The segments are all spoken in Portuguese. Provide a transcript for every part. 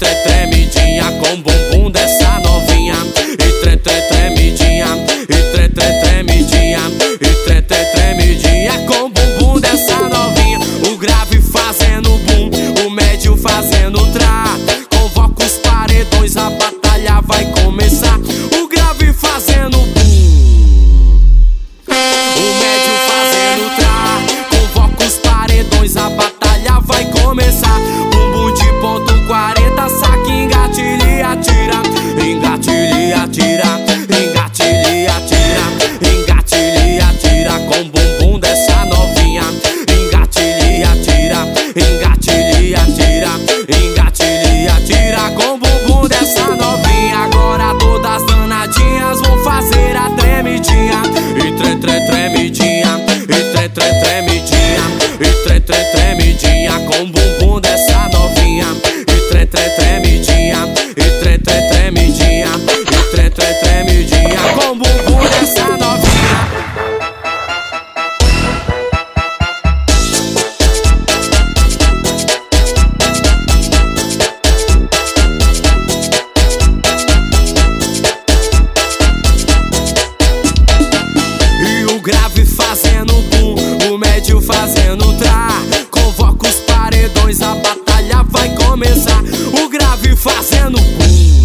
tremidinha com bumbum dessa novinha. E tremidinha, e tremidinha, e tremidinha com bumbum dessa novinha. O grave fazendo bum, o médio fazendo tra. Convoca os paredões, a batalha vai começar. O grave fazendo bum, o médio fazendo tra. Convoca os paredões, a batalha vai começar. Bumbum de ponto 40, saque, engatilha e atira. Engatilha e atira, engatilha e atira, engatilha e atira com bumbum dessa novinha. Engatilha e atira, engatilha e atira, engatilha e atira com bumbum dessa novinha. Agora todas danadinhas vão fazer a tremidinha. E tremidinha, e tremidinha, e tremidinha com bumbum dessa novinha. E tremidinha, e tremidinha, e tremidinha com bumbum dessa novinha. E o grave fazendo bum, o médio fazendo tra. Convoca os paredões, a batalha vai começar. O grave fazendo bum,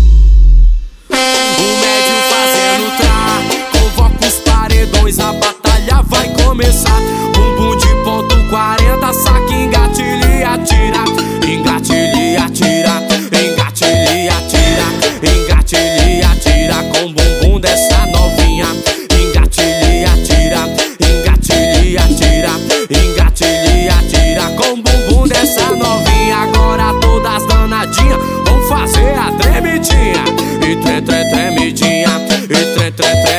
o médio fazendo tra. Convoca os paredões, a batalha vai começar. Bumbum de ponto 40, saque, engatilha e atira. Engatilha e atira, engatilha e atira, engatilha e atira com bumbum dessa novinha. Engatilha e atira, engatilha e atira, engatilha e atira com bumbum dessa novinha. Agora todas danadinhas vão fazer a tremidinha. E tremidinha, e